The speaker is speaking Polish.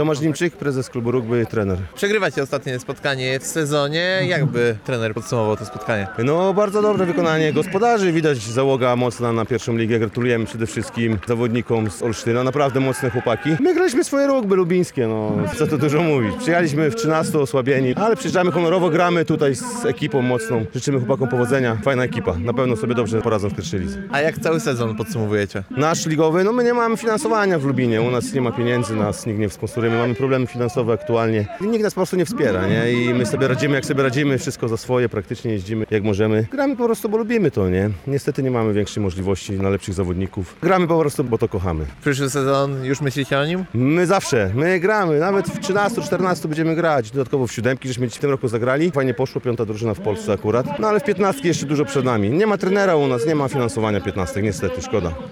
Tomasz Nimczyk, prezes klubu rugby, trener. Przegrywacie ostatnie spotkanie w sezonie. Jakby trener podsumował to spotkanie? No bardzo dobre wykonanie gospodarzy, widać załoga mocna na pierwszą ligę. Gratulujemy przede wszystkim zawodnikom z Olsztyna, naprawdę mocne chłopaki. My graliśmy swoje rugby lubińskie, no co tu dużo mówić. Przyjechaliśmy w 13 osłabieni, ale przyjeżdżamy honorowo, gramy tutaj z ekipą mocną. Życzymy chłopakom powodzenia, fajna ekipa, na pewno sobie dobrze poradzą w pierwszej lidze. A jak cały sezon podsumowujecie? Nasz ligowy, no my nie mamy finansowania w Lubinie, u nas nie ma pieniędzy, nas nikt nie sponsoruje, my mamy problemy finansowe aktualnie. Nikt nas po prostu nie wspiera, nie? I my sobie radzimy, jak sobie radzimy, wszystko za swoje, praktycznie jeździmy jak możemy. Gramy po prostu, bo lubimy to, nie? Niestety nie mamy większej możliwości na lepszych zawodników. Gramy po prostu, bo to kochamy. Przyszły sezon, już myślicie o nim? My gramy, nawet w 13-14 będziemy grać, dodatkowo w 7, żeśmy w tym roku zagrali. Fajnie poszło, 5. drużyna w Polsce akurat, no ale w 15 jeszcze dużo przed nami. Nie ma trenera u nas, nie ma finansowania 15, niestety, szkoda.